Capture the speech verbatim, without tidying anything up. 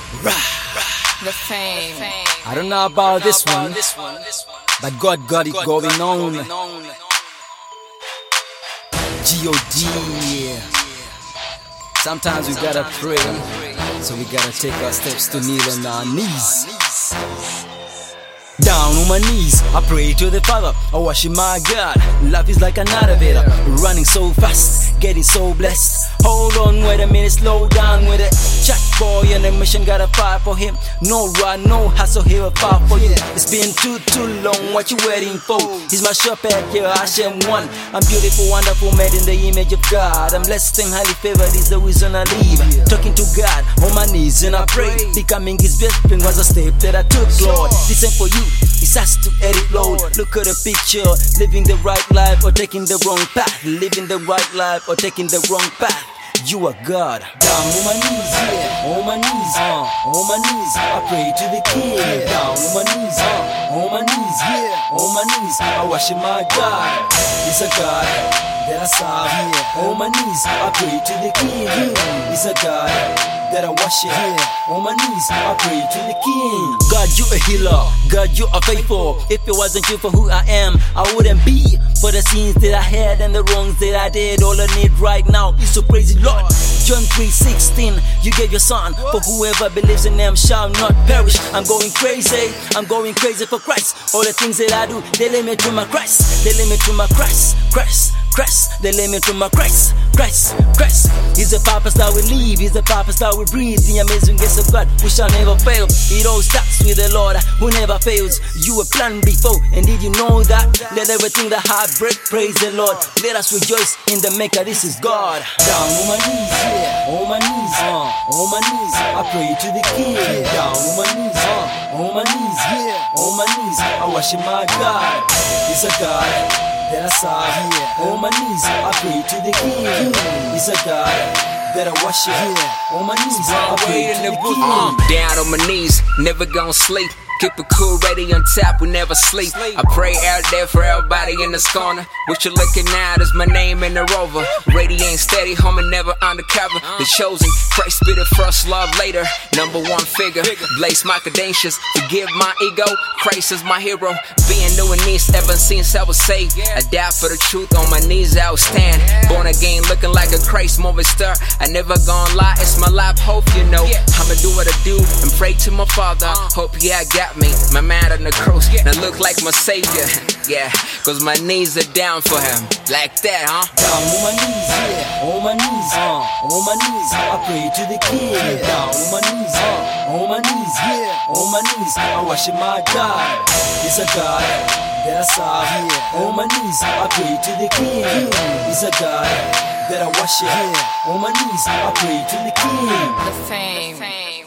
The fame. I don't know about this one, but God got it going on. G O D. Sometimes we gotta pray, so we gotta take our steps to kneel on our knees. Down on my knees, I pray to the Father, I worship my God. Life is like an elevator, running so fast, getting so blessed. Hold on, wait a minute, slow down with it. Chat boy on a mission, gotta fight for him. No run, no hustle, he will fight for you. It's been too, too long, what you waiting for? He's my shepherd, yeah, Hashem one. I'm beautiful, wonderful, made in the image of God. I'm blessed and highly favored, is the reason I live. Talking to God, on my knees and I pray. Becoming his best friend was a step that I took, Lord. This ain't for you, it's us to edit, Lord. Look at the picture, living the right life or taking the wrong path. Living the right life or taking the wrong path. You are God. Down on my knees, yeah. On my knees, uh. On my knees, I pray to the King. Down on my knees, uh. On my knees, yeah. On my knees, I worship my God. He's a God that I serve, yeah. On my knees, I pray to the King. He's a God that I worship, yeah. On my knees, I pray to the King. God, you a healer. God, you are faithful. If it wasn't you for who I am, I wouldn't be. For the sins that I had and the wrongs that I did, all I need right now is to praise the Lord. John three sixteen, you gave your son, for whoever believes in him shall not perish. I'm going crazy, I'm going crazy for Christ. All the things that I do, they lead me to my Christ. They lead me to my Christ, Christ, Christ. They lead me to my Christ, Christ, Christ. He's the purpose that we live, he's the purpose that we breathe. The amazing grace of God, we shall never fail. It all starts with the Lord who never fails. You were planned before, and did you know that? Let everything that heart break, praise the Lord. Let us rejoice in the Maker, this is God. Down on my knees, yeah. On my knees, uh. On my knees, I pray to the King. Down on my knees, uh. On my knees, yeah. On my knees, I worship my God. He's a God that I serve, yeah. On my knees, I pray to the King. He's a God that I worship, yeah. On my knees, I pray to the King. uh, Down on my knees, never gonna sleep. Keep it cool, ready on top, we never sleep. I pray out there for everybody in this corner. What you're looking at is my name in the rover. Radiating steady, homie, never undercover. The chosen, Christ be the first, love later. Number one figure, blaze my credentials. Forgive my ego, Christ is my hero. Being new in this ever since I was saved. I died for the truth, on my knees I will stand. Born again, looking like a Christ moving star. I never gonna lie, it's my life, hope you know. I'ma do what I do and pray to my Father. Hope yeah, I got me, my man on the cross, now look like my savior. Yeah, cause my knees are down for him. Like that, huh? Down on my knees, yeah. On my knees, uh. On my knees, I pray to the King. Down on my knees, uh. On my knees, yeah. On my knees, I worship my God. He's a God that I serve, yeah. On my knees, I pray to the King. He's a God that I worship, yeah. On my knees, I pray to the King. The fame. The fame.